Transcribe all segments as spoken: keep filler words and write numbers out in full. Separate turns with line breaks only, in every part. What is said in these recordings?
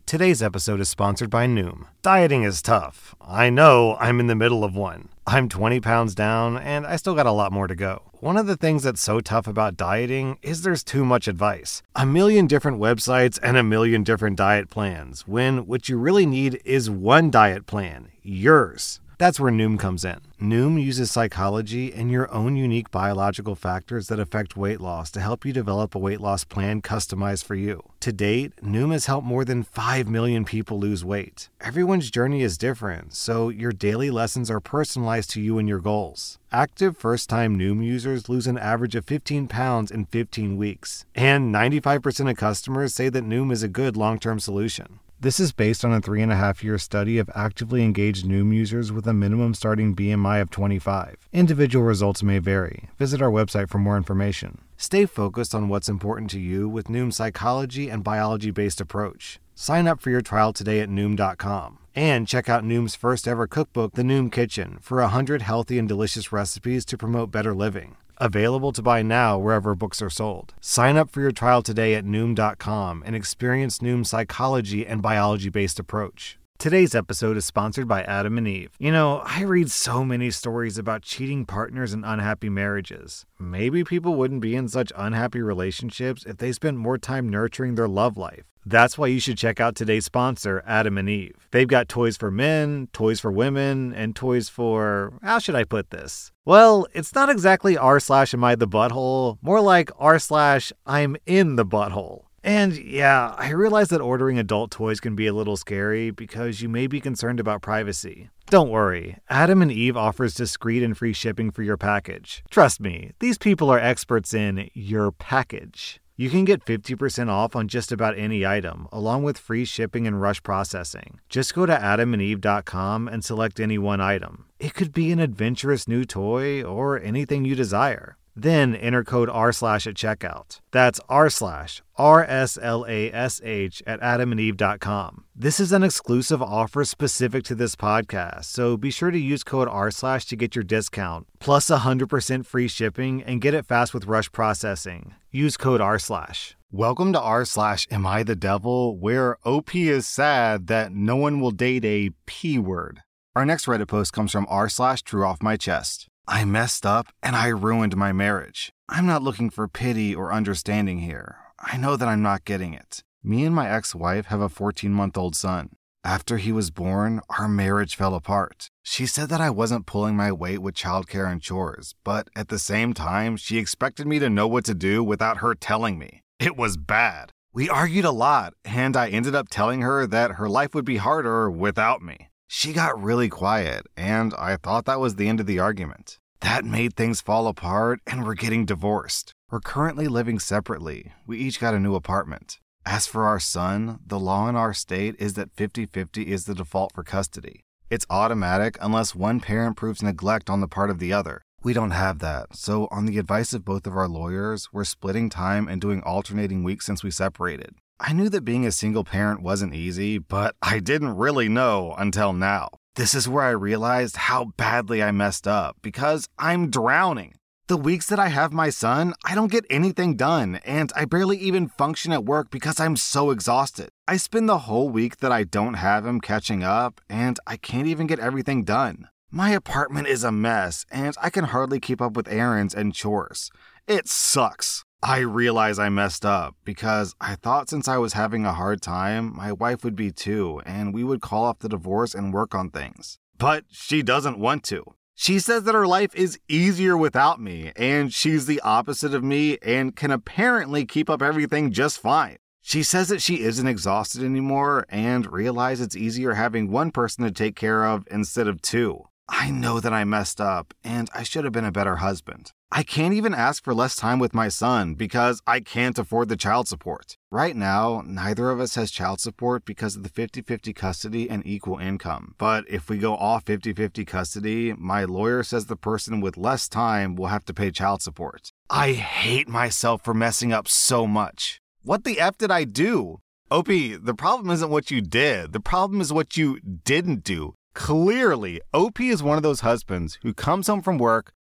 Today's episode is sponsored by Noom. Dieting is tough. I know, I'm in the middle of one. I'm twenty pounds down, and I still got a lot more to go. One of the things that's so tough about dieting is there's too much advice. A million different websites and a million different diet plans, when what you really need is one diet plan, yours. That's where Noom comes in. Noom uses psychology and your own unique biological factors that affect weight loss to help you develop a weight loss plan customized for you. To date, Noom has helped more than five million people lose weight. Everyone's journey is different, so your daily lessons are personalized to you and your goals. Active first-time Noom users lose an average of fifteen pounds in fifteen weeks. And ninety-five percent of customers say that Noom is a good long-term solution. This is based on a three and a half year study of actively engaged Noom users with a minimum starting B M I of twenty-five. Individual results may vary. Visit our website for more information. Stay focused on what's important to you with Noom's psychology and biology-based approach. Sign up for your trial today at Noom dot com. And check out Noom's first ever cookbook, The Noom Kitchen, for one hundred healthy and delicious recipes to promote better living. Available to buy now wherever books are sold. Sign up for your trial today at Noom dot com and experience Noom's psychology and biology-based approach. Today's episode is sponsored by Adam and Eve. You know, I read so many stories about cheating partners and unhappy marriages. Maybe people wouldn't be in such unhappy relationships if they spent more time nurturing their love life. That's why you should check out today's sponsor, Adam and Eve. They've got toys for men, toys for women, and toys for... how should I put this? Well, it's not exactly r slash am I the butthole, more like r slash I'm in the butthole. And yeah, I realize that ordering adult toys can be a little scary because you may be concerned about privacy. Don't worry, Adam and Eve offers discreet and free shipping for your package. Trust me, these people are experts in your package. You can get fifty percent off on just about any item, along with free shipping and rush processing. Just go to adam and eve dot com and select any one item. It could be an adventurous new toy or anything you desire. Then enter code R slash at checkout. That's R slash R S L A S H at adam and eve dot com. This is an exclusive offer specific to this podcast, so be sure to use code R slash to get your discount, plus one hundred percent free shipping, and get it fast with rush processing. Use code R slash. Welcome to R slash Am I the Devil, where O P is sad that no one will date a P word. Our next Reddit post comes from R slash Drew Off My Chest. I messed up and I ruined my marriage. I'm not looking for pity or understanding here. I know that I'm not getting it. Me and my ex-wife have a fourteen-month-old son. After he was born, our marriage fell apart. She said that I wasn't pulling my weight with childcare and chores, but at the same time, she expected me to know what to do without her telling me. It was bad. We argued a lot, and I ended up telling her that her life would be harder without me. She got really quiet, and I thought that was the end of the argument. That made things fall apart, and we're getting divorced. We're currently living separately. We each got a new apartment. As for our son, the law in our state is that fifty-fifty is the default for custody. It's automatic unless one parent proves neglect on the part of the other. We don't have that, so on the advice of both of our lawyers, we're splitting time and doing alternating weeks since we separated. I knew that being a single parent wasn't easy, but I didn't really know until now. This is where I realized how badly I messed up, because I'm drowning. The weeks that I have my son, I don't get anything done, and I barely even function at work because I'm so exhausted. I spend the whole week that I don't have him catching up, and I can't even get everything done. My apartment is a mess, and I can hardly keep up with errands and chores. It sucks. I realize I messed up because I thought since I was having a hard time, my wife would be too, and we would call off the divorce and work on things. But she doesn't want to. She says that her life is easier without me, and she's the opposite of me and can apparently keep up everything just fine. She says that she isn't exhausted anymore and realizes it's easier having one person to take care of instead of two. I know that I messed up, and I should have been a better husband. I can't even ask for less time with my son because I can't afford the child support. Right now, neither of us has child support because of the fifty-fifty custody and equal income. But if we go off fifty-fifty custody, my lawyer says the person with less time will have to pay child support. I hate myself for messing up so much. What the F did I do? O P, the problem isn't what you did. The problem is what you didn't do. Clearly, O P is one of those husbands who comes home from work,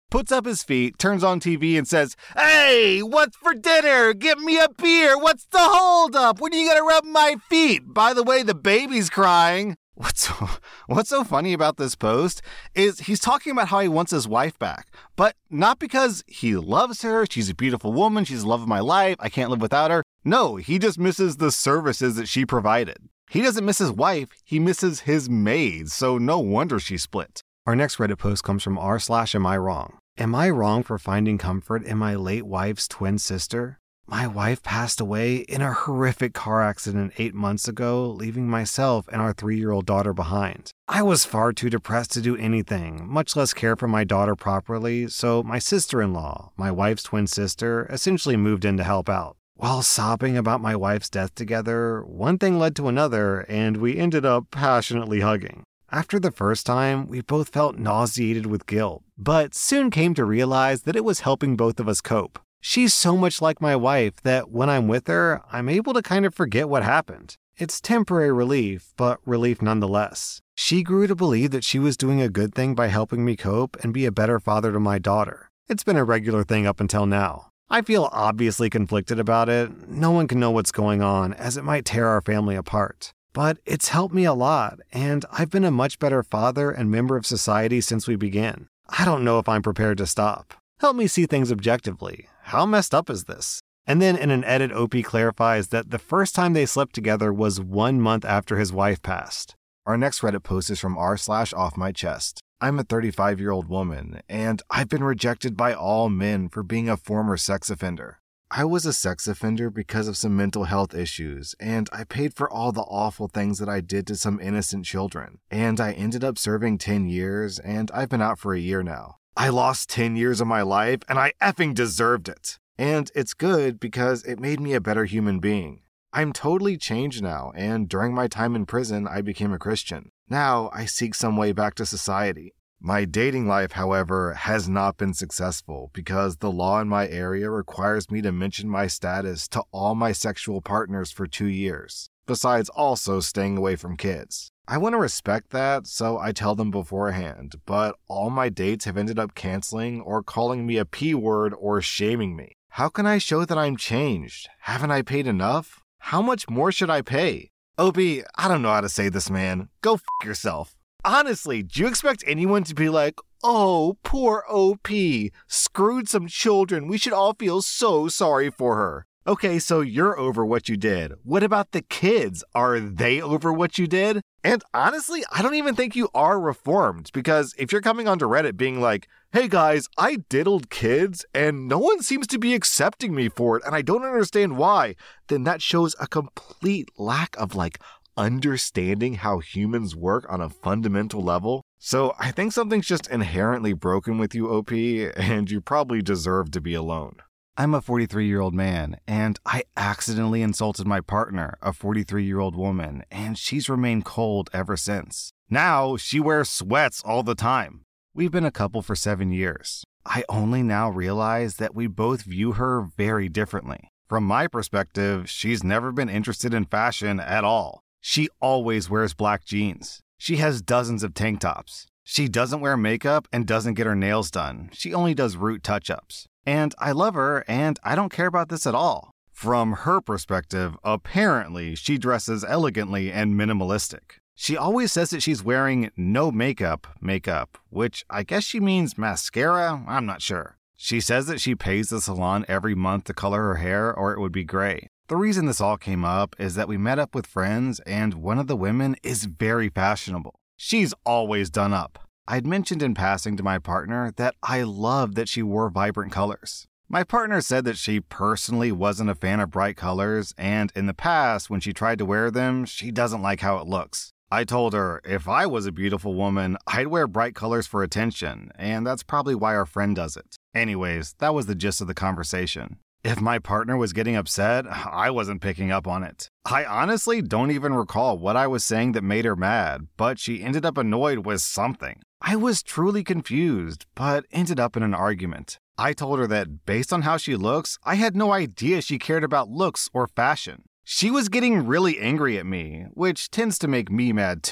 puts up his feet, turns on T V, and says, "Hey, what's for dinner? Get me a beer. What's the holdup? When are you gonna rub my feet? By the way, the baby's crying." What's so, what's so funny about this post is he's talking about how he wants his wife back, but not because he loves her, she's a beautiful woman, she's the love of my life, I can't live without her. No, he just misses the services that she provided. He doesn't miss his wife, he misses his maids, so no wonder she split. Our next Reddit post comes from r slash am I wrong. Am I wrong for finding comfort in my late wife's twin sister? My wife passed away in a horrific car accident eight months ago, leaving myself and our three-year-old daughter behind. I was far too depressed to do anything, much less care for my daughter properly, so my sister-in-law, my wife's twin sister, essentially moved in to help out. While sobbing about my wife's death together, one thing led to another, and we ended up passionately hugging. After the first time, we both felt nauseated with guilt, but soon came to realize that it was helping both of us cope. She's so much like my wife that when I'm with her, I'm able to kind of forget what happened. It's temporary relief, but relief nonetheless. She grew to believe that she was doing a good thing by helping me cope and be a better father to my daughter. It's been a regular thing up until now. I feel obviously conflicted about it. No one can know what's going on, as it might tear our family apart. But it's helped me a lot, and I've been a much better father and member of society since we began. I don't know if I'm prepared to stop. Help me see things objectively. How messed up is this? And then in an edit, O P clarifies that the first time they slept together was one month after his wife passed. Our next Reddit post is from r slash off my chest. I'm a thirty-five-year-old woman, and I've been rejected by all men for being a former sex offender. I was a sex offender because of some mental health issues, and I paid for all the awful things that I did to some innocent children. And I ended up serving ten years, and I've been out for a year now. I lost ten years of my life, and I effing deserved it. And it's good because it made me a better human being. I'm totally changed now, and during my time in prison, I became a Christian. Now, I seek some way back to society. My dating life, however, has not been successful because the law in my area requires me to mention my status to all my sexual partners for two years, besides also staying away from kids. I want to respect that, so I tell them beforehand, but all my dates have ended up canceling or calling me a P word or shaming me. How can I show that I'm changed? Haven't I paid enough? How much more should I pay? O B, I don't know how to say this, man. Go f*** yourself. Honestly, do you expect anyone to be like, "Oh, poor O P, screwed some children, we should all feel so sorry for her"? Okay, so you're over what you did. What about the kids? Are they over what you did? And honestly, I don't even think you are reformed, because if you're coming onto Reddit being like, "Hey guys, I diddled kids and no one seems to be accepting me for it and I don't understand why," then that shows a complete lack of like understanding how humans work on a fundamental level. So I think something's just inherently broken with you, O P, and you probably deserve to be alone. I'm a forty-three-year-old man, and I accidentally insulted my partner, a forty-three-year-old woman, and she's remained cold ever since. Now, she wears sweats all the time. We've been a couple for seven years. I only now realize that we both view her very differently. From my perspective, she's never been interested in fashion at all. She always wears black jeans. She has dozens of tank tops. She doesn't wear makeup and doesn't get her nails done. She only does root touch-ups. And I love her, and I don't care about this at all. From her perspective, apparently, she dresses elegantly and minimalistic. She always says that she's wearing no makeup makeup, which I guess she means mascara? I'm not sure. She says that she pays the salon every month to color her hair or it would be gray. The reason this all came up is that we met up with friends and one of the women is very fashionable. She's always done up. I'd mentioned in passing to my partner that I loved that she wore vibrant colors. My partner said that she personally wasn't a fan of bright colors, and in the past, when she tried to wear them, she doesn't like how it looks. I told her, if I was a beautiful woman, I'd wear bright colors for attention, and that's probably why our friend does it. Anyways, that was the gist of the conversation. If my partner was getting upset, I wasn't picking up on it. I honestly don't even recall what I was saying that made her mad, but she ended up annoyed with something. I was truly confused, but ended up in an argument. I told her that based on how she looks, I had no idea she cared about looks or fashion. She was getting really angry at me, which tends to make me mad too.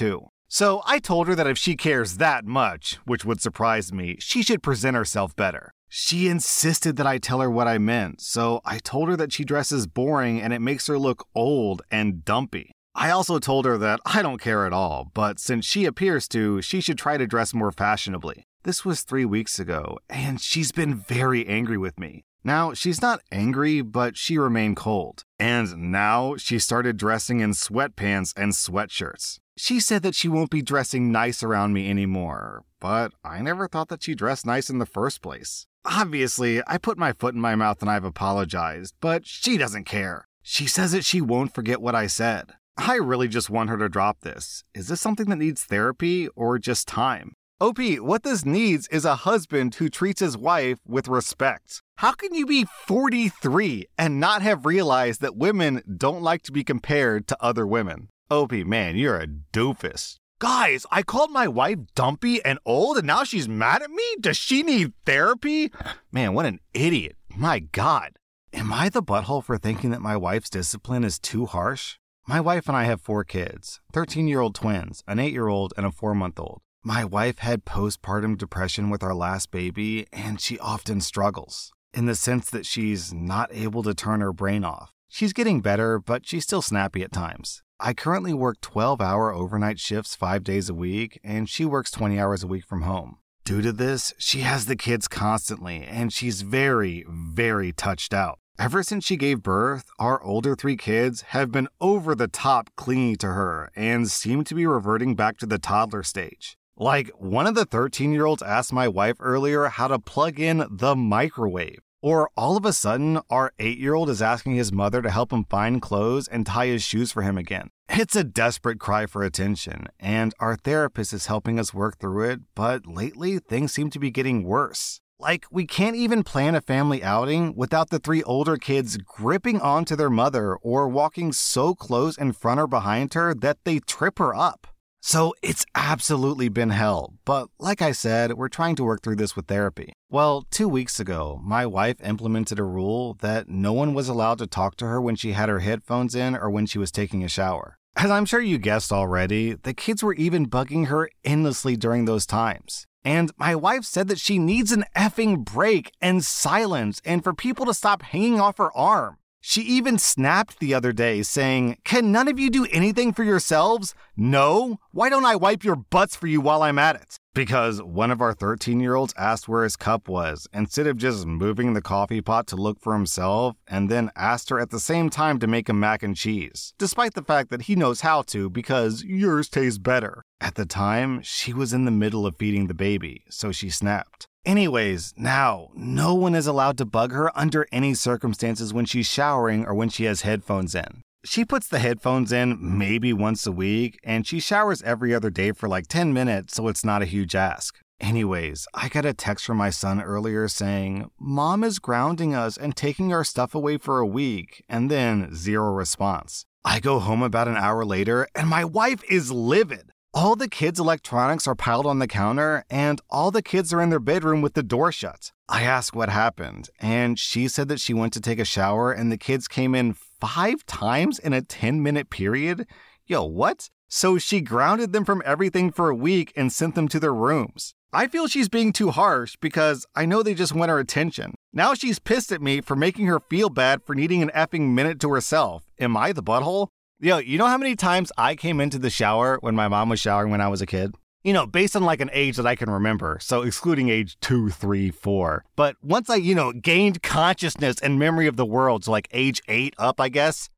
So I told her that if she cares that much, which would surprise me, she should present herself better. She insisted that I tell her what I meant, so I told her that she dresses boring and it makes her look old and dumpy. I also told her that I don't care at all, but since she appears to, she should try to dress more fashionably. This was three weeks ago, and she's been very angry with me. Now, she's not angry, but she remained cold. And now she started dressing in sweatpants and sweatshirts. She said that she won't be dressing nice around me anymore, but I never thought that she dressed nice in the first place. Obviously, I put my foot in my mouth and I've apologized, but she doesn't care. She says that she won't forget what I said. I really just want her to drop this. Is this something that needs therapy or just time? O P, what this needs is a husband who treats his wife with respect. How can you be forty-three and not have realized that women don't like to be compared to other women? O P, man, you're a doofus. Guys, I called my wife dumpy and old and now she's mad at me? Does she need therapy? Man, what an idiot. My God. Am I the butthole for thinking that my wife's discipline is too harsh? My wife and I have four kids, thirteen-year-old twins, an eight-year-old, and a four-month-old. My wife had postpartum depression with our last baby, and she often struggles, in the sense that she's not able to turn her brain off. She's getting better, but she's still snappy at times. I currently work twelve-hour overnight shifts five days a week, and she works twenty hours a week from home. Due to this, she has the kids constantly, and she's very, very touched out. Ever since she gave birth, our older three kids have been over the top clingy to her and seem to be reverting back to the toddler stage. Like, one of the thirteen-year-olds asked my wife earlier how to plug in the microwave. Or all of a sudden, our eight-year-old is asking his mother to help him find clothes and tie his shoes for him again. It's a desperate cry for attention, and our therapist is helping us work through it, but lately things seem to be getting worse. Like, we can't even plan a family outing without the three older kids gripping onto their mother or walking so close in front or behind her that they trip her up. So it's absolutely been hell, but like I said, we're trying to work through this with therapy. Well, two weeks ago, my wife implemented a rule that no one was allowed to talk to her when she had her headphones in or when she was taking a shower. As I'm sure you guessed already, the kids were even bugging her endlessly during those times. And my wife said that she needs an effing break and silence and for people to stop hanging off her arm. She even snapped the other day saying, "Can none of you do anything for yourselves? No? Why don't I wipe your butts for you while I'm at it?" Because one of our thirteen-year-olds asked where his cup was instead of just moving the coffee pot to look for himself and then asked her at the same time to make him mac and cheese, despite the fact that he knows how to because yours tastes better. At the time, she was in the middle of feeding the baby, so she snapped. Anyways, now, no one is allowed to bug her under any circumstances when she's showering or when she has headphones in. She puts the headphones in maybe once a week, and she showers every other day for like ten minutes, so it's not a huge ask. Anyways, I got a text from my son earlier saying, "Mom is grounding us and taking our stuff away for a week," and then zero response. I go home about an hour later, and my wife is livid. All the kids' electronics are piled on the counter, and all the kids are in their bedroom with the door shut. I asked what happened, and she said that she went to take a shower and the kids came in five times in a ten-minute period? Yo, what? So she grounded them from everything for a week and sent them to their rooms. I feel she's being too harsh because I know they just want her attention. Now she's pissed at me for making her feel bad for needing an effing minute to herself. Am I the butthole? Yo, you know how many times I came into the shower when my mom was showering when I was a kid? You know, based on like an age that I can remember, so excluding age two, three, four. But once I, you know, gained consciousness and memory of the world, so like age eight up, I guess.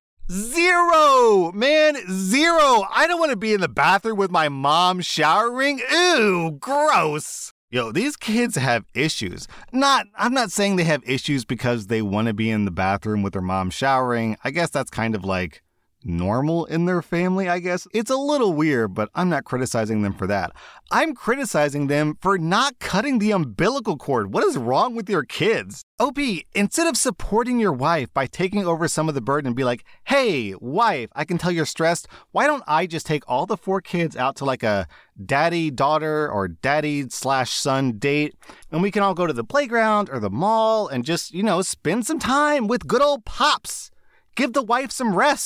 Zero! Man, zero! I don't want to be in the bathroom with my mom showering. Ew, gross! Yo, these kids have issues. Not, I'm not saying they have issues because they want to be in the bathroom with their mom showering. I guess that's kind of like normal in their family, I guess. It's a little weird, but I'm not criticizing them for that. I'm criticizing them for not cutting the umbilical cord. What is wrong with your kids? O P, instead of supporting your wife by taking over some of the burden and be like, "Hey, wife, I can tell you're stressed. Why don't I just take all the four kids out to like a daddy-daughter or daddy-slash-son date, and we can all go to the playground or the mall and just, you know, spend some time with good old pops. Give the wife some rest."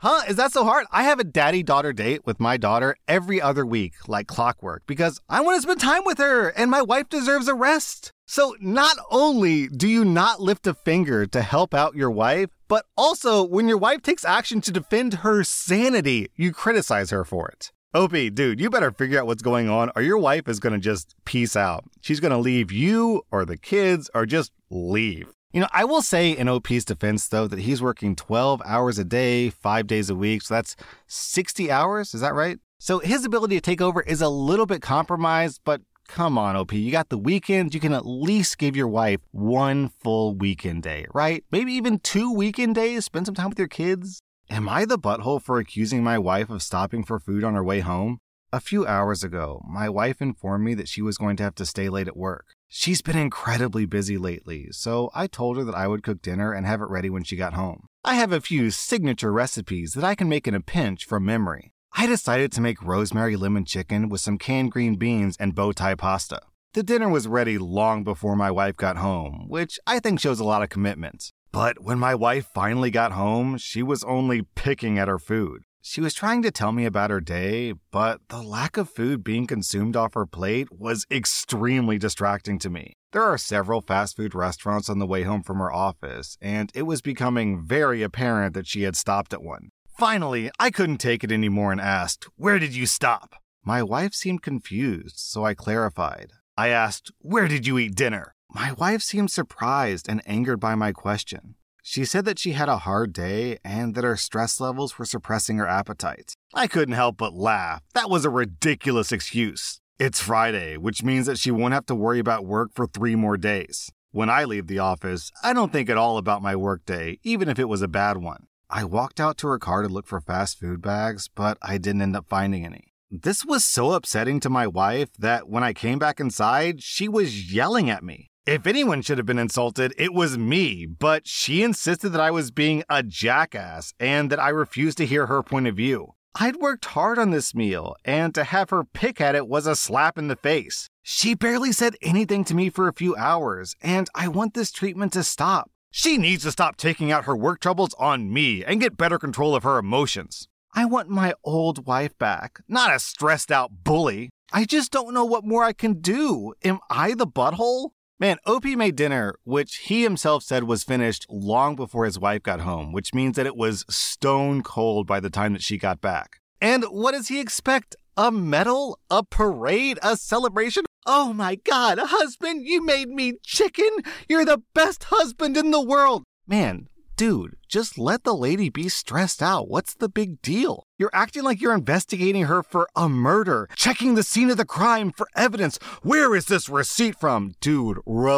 Huh? Is that so hard? I have a daddy-daughter date with my daughter every other week, like clockwork, because I want to spend time with her, and my wife deserves a rest. So not only do you not lift a finger to help out your wife, but also when your wife takes action to defend her sanity, you criticize her for it. O P, dude, you better figure out what's going on, or your wife is going to just peace out. She's going to leave you or the kids or just leave. You know, I will say in O P's defense, though, that he's working twelve hours a day, five days a week. So that's sixty hours. Is that right? So his ability to take over is a little bit compromised, but come on, O P. You got the weekends. You can at least give your wife one full weekend day, right? Maybe even two weekend days. Spend some time with your kids. Am I the butthole for accusing my wife of stopping for food on her way home? A few hours ago, my wife informed me that she was going to have to stay late at work. She's been incredibly busy lately, so I told her that I would cook dinner and have it ready when she got home. I have a few signature recipes that I can make in a pinch from memory. I decided to make rosemary lemon chicken with some canned green beans and bow tie pasta. The dinner was ready long before my wife got home, which I think shows a lot of commitment. But when my wife finally got home, she was only picking at her food. She was trying to tell me about her day, but the lack of food being consumed off her plate was extremely distracting to me. There are several fast food restaurants on the way home from her office, and it was becoming very apparent that she had stopped at one. Finally, I couldn't take it anymore and asked, "Where did you stop?" My wife seemed confused, so I clarified. I asked, "Where did you eat dinner?" My wife seemed surprised and angered by my question. She said that she had a hard day and that her stress levels were suppressing her appetite. I couldn't help but laugh. That was a ridiculous excuse. It's Friday, which means that she won't have to worry about work for three more days. When I leave the office, I don't think at all about my workday, even if it was a bad one. I walked out to her car to look for fast food bags, but I didn't end up finding any. This was so upsetting to my wife that when I came back inside, she was yelling at me. If anyone should have been insulted, it was me, but she insisted that I was being a jackass and that I refused to hear her point of view. I'd worked hard on this meal, and to have her pick at it was a slap in the face. She barely said anything to me for a few hours, and I want this treatment to stop. She needs to stop taking out her work troubles on me and get better control of her emotions. I want my old wife back, not a stressed out bully. I just don't know what more I can do. Am I the butthole? Man, O P made dinner, which he himself said was finished long before his wife got home, which means that it was stone cold by the time that she got back. And what does he expect? A medal? A parade? A celebration? Oh my God, husband, you made me chicken? You're the best husband in the world. Man, dude, just let the lady be stressed out. What's the big deal? You're acting like you're investigating her for a murder, checking the scene of the crime for evidence. Where is this receipt from? Dude,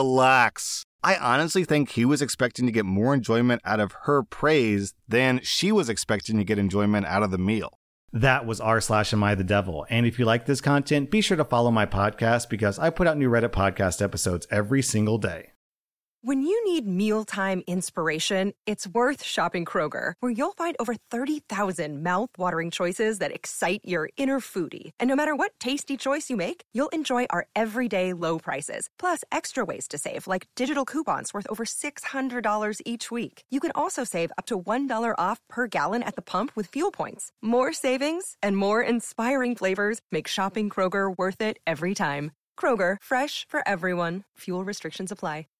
relax. I honestly think he was expecting to get more enjoyment out of her praise than she was expecting to get enjoyment out of the meal. That was r slash am I the devil. And if you like this content, be sure to follow my podcast because I put out new Reddit podcast episodes every single day.
When you need mealtime inspiration, it's worth shopping Kroger, where you'll find over thirty thousand mouth-watering choices that excite your inner foodie. And no matter what tasty choice you make, you'll enjoy our everyday low prices, plus extra ways to save, like digital coupons worth over six hundred dollars each week. You can also save up to one dollar off per gallon at the pump with fuel points. More savings and more inspiring flavors make shopping Kroger worth it every time. Kroger, fresh for everyone. Fuel restrictions apply.